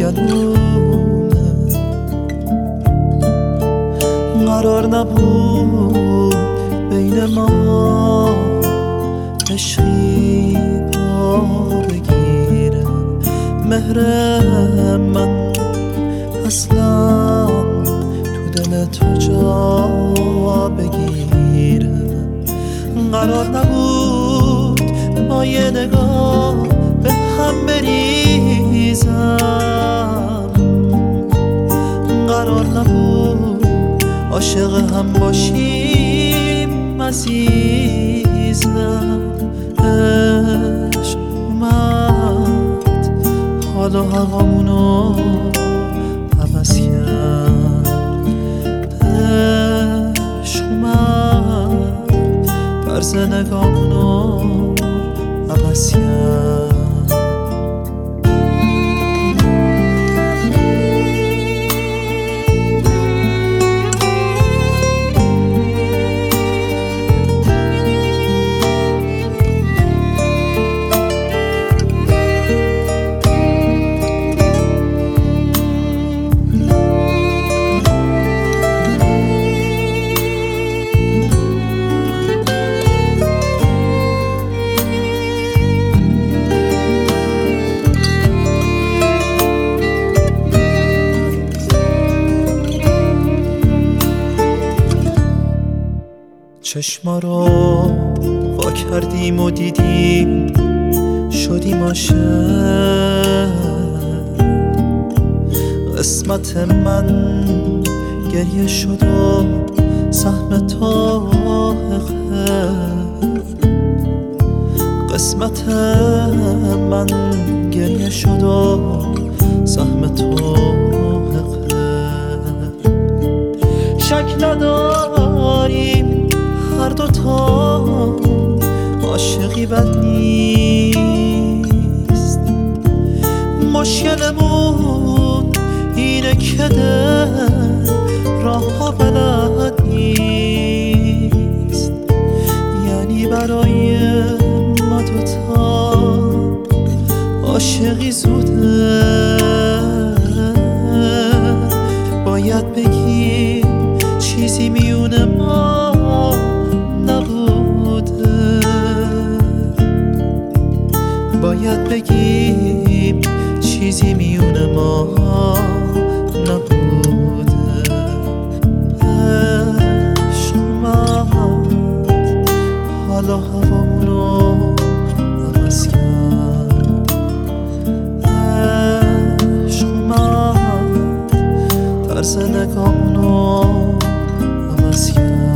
گلومه قرار نبود بین ما عشقی پا بگیره مهر من اصلا تو دل تو جا بگیره قرار نبود با یه نگاه به هم بریزم قرار نبود عاشق هم باشیم عزیزم عشق اومد حال و هوامونو عوض کرد عشق اومد طرز نگامونو عوض کرد چشما رو وا کردیم و دیدیم شدیم عاشق قسمت من گریه شد و سهم تو حقه قسمت من گریه شد و سهم تو حقه شک نداریم هر دوتا عاشقی بد نیست مشکلمون اینه که دل راه بلد نیست یعنی برای ما دوتا عاشقی زوده باید بگیم چیزی میونه ما نبوده باید بگیم چیزی میونه ما نبوده عشق اومد حالا هوامونو عوض کرد عشق اومد طرز نگامونو عوض کرد